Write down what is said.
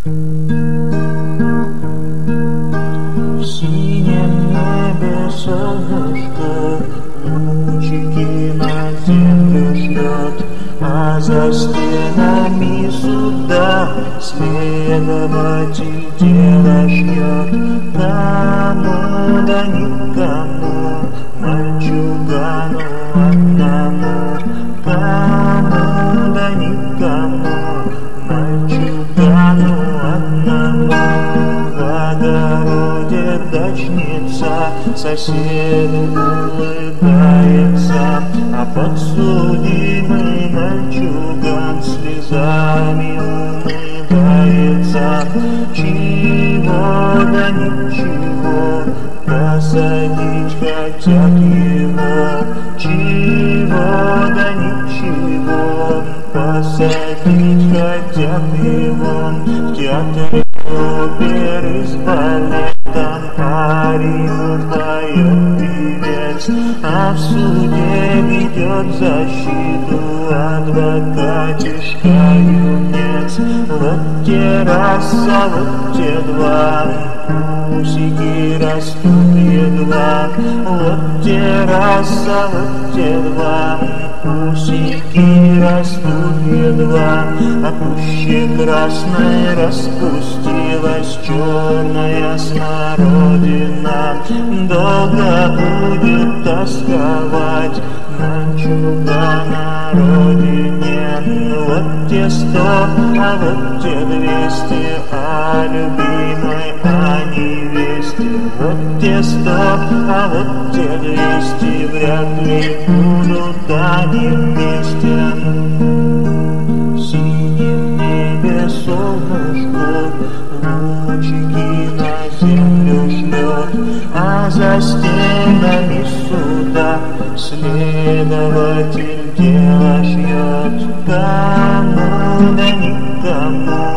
В синем небе солнышко лучики на землю шлет, а за стенами суда следователь дело ждет. Кому да никому, мальчугану одному, кому да никому, мальчугану одному. В огороде дачница соседу улыбается, а подсудимый мальчуган слезами умывается. Чего да ничего, посадить хотят его. Чего да ничего, посадить хотят его. В театре оперы с балетом арию поет певец, а в суде ведет защиту адвокатишка юнец. Вот те раз, а вот те два, усики растут едва. Вот те раз, а вот те два, усики растут едва. А пуще красной распустилась черная смородина. Долго будет тосковать мальчугана родине. Вот те 100, а вот те 200, о любимой, о невесте. Вот те 100, а вот те 200, вряд ли будут они вместе. В синем небе солнышко лучики на землю шлет, а за стенами суда следователь дело шьет. Кому да никому,